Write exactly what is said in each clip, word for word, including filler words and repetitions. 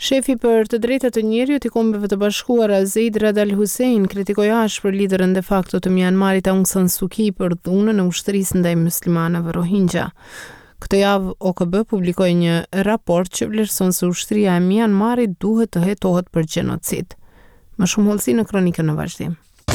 Shefi për të drejtat të njerëzit i Kombeve të Bashkuara Zeid Rad Al Hussein kritikoi ashpër liderën de facto të Myanmarit Aung San Suu Kyi për dhunën e ushtrisë ndaj muslimanëve Rohingya. Këtë javë O K B publikoi një raport që vlerëson se ushtria e Myanmarit duhet të hetohet për gjenocid. Më shumë hollësi në kronikën në vazhdim.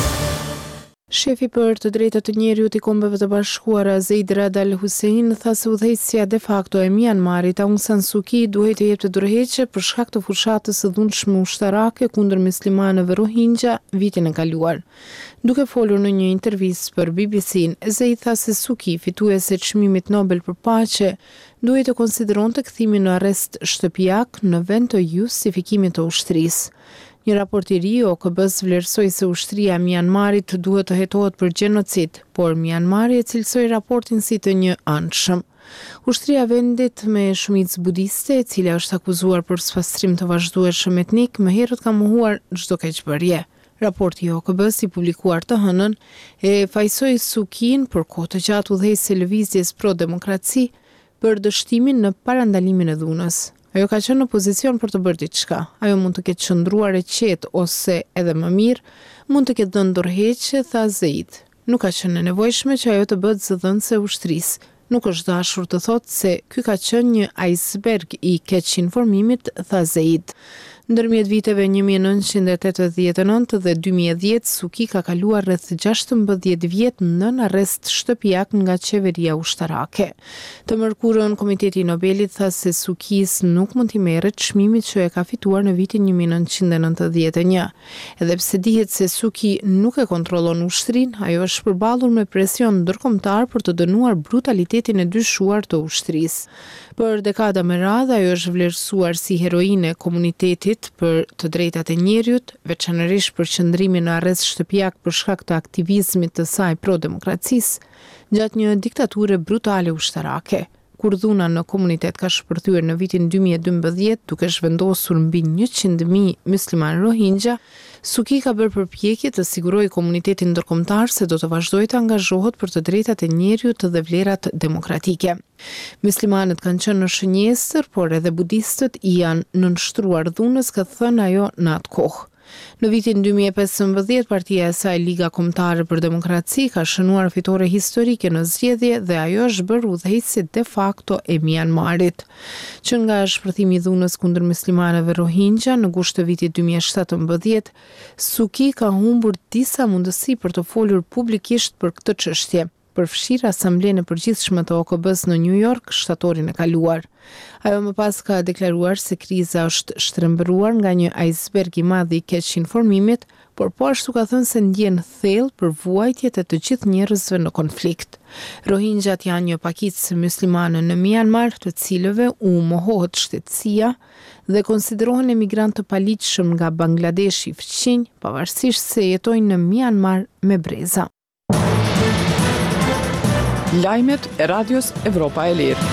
Shefi për të drejtat të njerëzit i Kombeve të Bashkuara Zeid Rad Al Hussein tha se udhëheqësia de facto e Myanmarit Aung San Suu Kyi duhet të jepte dorëheqje për shkak të fushatës së dhunshme ushtarake kundër muslimanëve Rohingya vitin e kaluar. Duke folur në një intervistë për B B C-n, Zeid tha se Suu Kyi, fituese e çmimit Nobel për paqe, duhet të konsideronte kthimin në arrest shtëpiak në vend të justifikimit të ushtrisë. Një raport i ri O K B-s vlerësoi se ushtria e Myanmarit duhet të hetohet për gjenocid, por Myanmari e cilësoi raportin si të një anshëm. Ushtria e vendit me shumicë budiste, e cila është akuzuar për spastrim të vazhdueshëm etnik, më herët ka mohuar çdo keqbërje. Raporti i O K B-s i publikuar të hënën e fajsoi Suu Kyin për kohë të gjatë udhëheqëse e lëvizjes pro-demokraci për dështimin në parandalimin e dhunës. Ajo ka qenë në pozicion për të bërë diçka. Ajo mund të ketë qëndruar e qetë ose edhe më mirë, mund të ketë dhënë dorëheqje, tha Zeid. Nuk ka qenë e nevojshme që ajo të bëhet zëdhënëse e ushtrisë. Nuk është dashur të thotë se ky ka qenë një iceberg i keq informimit, tha Zeid. Ndërmjet viteve një mijë e nëntëqind e tetëdhjetë e nëntë dhe dy mijë e dhjetë, Suu Kyi ka kaluar rreth gjashtëmbëdhjetë vjet nën arrest shtëpiak nga qeveria ushtarake. Të mërkurën, Komiteti i Nobelit tha se Suu Kyis nuk mund t'i merret çmimit që e ka fituar në vitin një mijë e nëntëqind e nëntëdhjetë e një. Edhe pse dihet se Suu Kyi nuk e kontrollon ushtrinë, ajo është përballur me presion ndërkombëtar për të dënuar brutalitetin e dyshuar të ushtrisë. Për dekada me radhë, ajo është vlerësuar si heroine e komunitetit për të drejtat e njerëzit, veçanërisht për qëndrimin në arrest shtëpiak për shkak të aktivizmit të saj pro-demokracisë, gjatë një diktature brutale ushtarake. Kur dhuna në komunitet ka shpërthyer në vitin dy mijë e dymbëdhjetë, duke zhvendosur mbi njëqind mijë musliman Rohingya, Suu Kyi ka bërë përpjekje të sigurojë komunitetin ndërkombëtar se do të vazhdojë të angazhohet për të drejtat e njerëzit dhe vlerat demokratike. Muslimanët kanë qenë në shënjestër, por edhe budistët i janë nënshtruar dhunës, ka thënë ajo në atë kohë. Në vitin dy mijë e pesëmbëdhjetë, partia e saj Liga Kombëtare për Demokraci ka shënuar fitore historike në zgjedhje dhe ajo është bërë udhëheqëse de facto e Myanmarit. Që nga shpërthimi i dhunës kundër muslimanëve Rohingya në gusht të vitit dy mijë e shtatëmbëdhjetë, Suu Kyi ka humbur disa mundësi për të folur publikisht për këtë çështje, përfshirë Asamblenë e Përgjithshme të O K B-s në New York shtatorin e kaluar. Ajo më pas ka deklaruar se kriza është shtrembëruar nga një iceberg i madh i keq informimit, por po ashtu ka thënë se ndjen thellë për vuajtjet e të gjithë njerëzve në konflikt. Rohingyat janë një pakicë muslimane në Myanmar, të cilëve u mohohet shtetësia dhe konsiderohen emigrantë të paligjshëm nga Bangladeshi i fqinj, pavarësisht se jetojnë në Myanmar me breza. Lajmet e Radios Evropa e Lirë.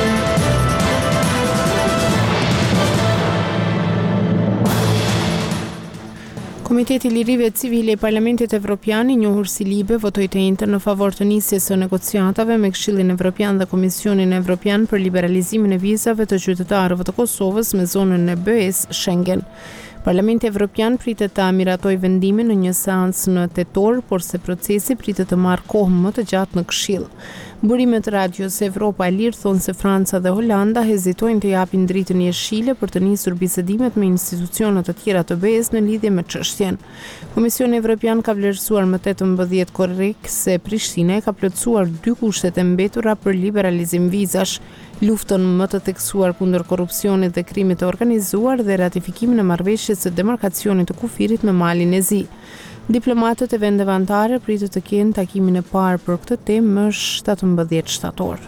Komiteti i Lirive Civile i Parlamentit Evropian, i njohur si Libe, votoi të njëjtën në favor të nisjes së negociatave me Këshillin Evropian dhe Komisionin Evropian për liberalizimin e vizave të qytetarëve të Kosovës me zonën e B E-s Schengen. Parlamenti Evropian pritet të miratojë vendimin në një seancë në tetor, por se procesi pritet të marrë kohë më të gjatë në Këshill. Burimet Radios Evropa e Lirë thonë se Franca dhe Holanda hezitojnë të japin dritën jeshile për të nisur bisedimet me institucionet të tjera të B E-s në lidhje me çështjen. Komisioni Evropian ka vlerësuar më tetëmbëdhjetë korrik se Prishtina e ka plotësuar dy kushtet e mbetura për liberalizim vizash, luftën më të theksuar kundër korrupsionit dhe krimit të organizuar dhe ratifikimin e marrëveshjes së demarkacionit të kufirit me Malin e Zi. Diplomatët e vendeve anëtare pritet të kenë takimin e parë për këtë temë më shtatëmbëdhjetë shtator.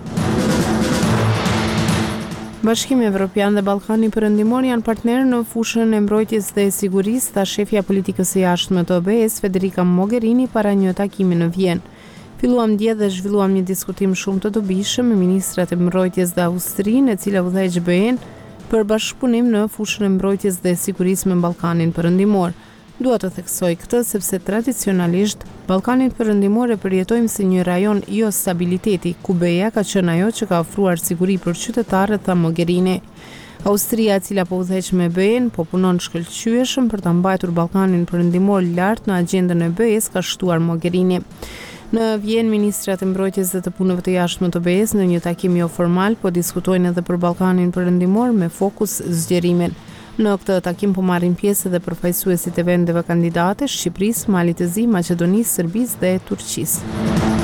Bashkimi Evropian dhe Ballkani Perëndimor janë partnerë në fushën e mbrojtjes dhe sigurisë, tha shefja politikës së jashtme të O B E-s Federica Mogherini para një takimi në Vjenë. Filluam dje dhe zhvilluam një diskutim shumë të dobishëm me ministrat e mbrojtjes dhe Austrinë, e cila udhëheq B E-n për bashkëpunim në fushën e mbrojtjes dhe sigurisë me Ballkanin Perëndimor. Dua të theksoj këtë sepse tradicionalisht Ballkanin Perëndimor e përjetojmë si një rajon jo stabiliteti, ku B E-ja ka qenë ajo që ka ofruar siguri për qytetarët, tha Mogherini. Austria, e cila po udhëheq me B E-n, po punon shkëlqyeshëm për ta mbajtur Ballkanin perëndimor lart në agjendën e B E-s, ka shtuar Mogherini. Në Vjenë, ministrat e mbrojtjes dhe të punëve të jashtme të B E-s në një takim jo formal po diskutojnë edhe për Ballkanin perëndimor me fokus zgjerimin. Në këtë takim po marrin pjesë edhe përfaqësuesit e vendeve kandidate, Shqipërisë, Malit të Zi, Maqedonisë, Serbisë dhe Turqisë.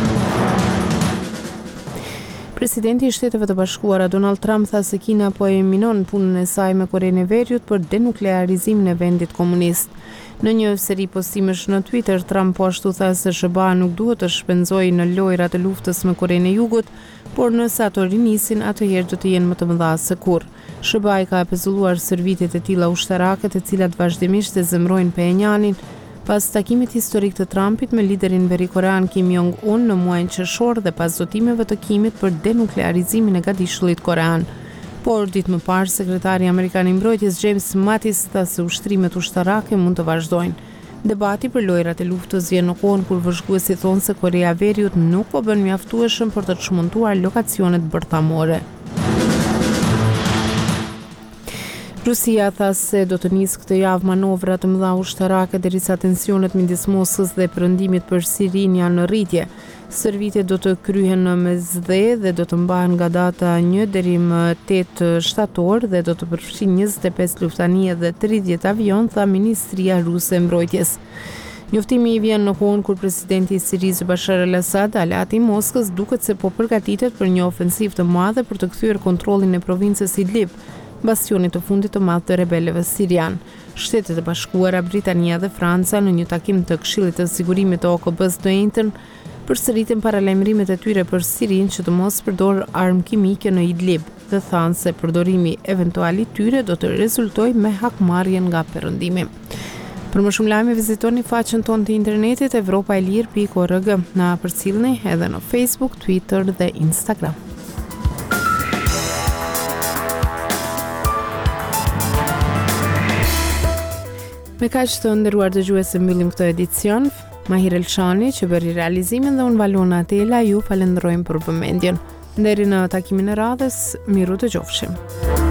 Presidenti i Shteteve të Bashkuara Donald Trump tha se Kina po e minon punën e saj me Korenë e Veriut për denuklearizimin e vendit komunist. Në një seri postimesh në Twitter, Trump po ashtu tha se S B A nuk duhet të shpenzojë në lojrat e luftës me Korenë e Jugut, por nëse ato rinisin, atëherë do të jenë më të mëdha se kurrë. S B A i ka pezulluar servitet e tilla ushtarake, të cilat vazhdimisht e zemrojnë Pyongyanin, pas takimit historik të Trumpit me liderin verikorean Kim Jong-un në muajin qershor dhe pas zotimeve të Kimit për denuklearizimin e gatishullit korean. Por ditë më parë, sekretari amerikan i mbrojtjes James Mattis tha se ushtrimet ushtarake mund të vazhdojnë. Debati për lojrat e luftës vjen në kohën kur vëzhguesit thonë se Korea e Veriut nuk po bën mjaftueshëm për të çmontuar lokacionet bërthamore. Rusia tha se do të nisë këtë javë manovra të mëdha ushtarake derisa tensionet midis Moskës dhe perëndimit për Sirinë janë në rritje. Stërvitjet do të kryhen në mesdhe dhe do të mbahen nga data një deri më tetë shtator dhe do të përfshin njëzet e pesë luftanie dhe tridhjetë avion, tha Ministria Ruse e Mbrojtjes. Njoftimi i vjen në kohën kur presidenti i Sirisë Bashar al-Assad, aleati i Moskës, duket se po përgatitet për një ofensivë të madhe për të kthyer kontrollin e provincës Idlib, bastionit të fundit të madh të rebelëve sirian. Shtetet e Bashkuara, Britania dhe Franca në një takim të Këshillit të Sigurimit të O K B-s të njëjtën përsëritën paralajmërimet e tyre për Sirinë që të mos përdorë armë kimike në Idlib dhe thanë se përdorimi eventual i tyre do të rezultojë me hakmarrjen nga perëndimi. Për më shumë lajme vizitoni faqen tonë të internetit evropaelir pikë org. Na përcjellni edhe në Facebook, Twitter dhe Instagram. Me kaq të nderuar dëgjues, mbyllim këtë edicion. Mahir Elshani që bëri realizimin dhe unë Valona Atela ju falenderojmë për vëmendjen. Deri në takimin e radhës, miru të qofshim.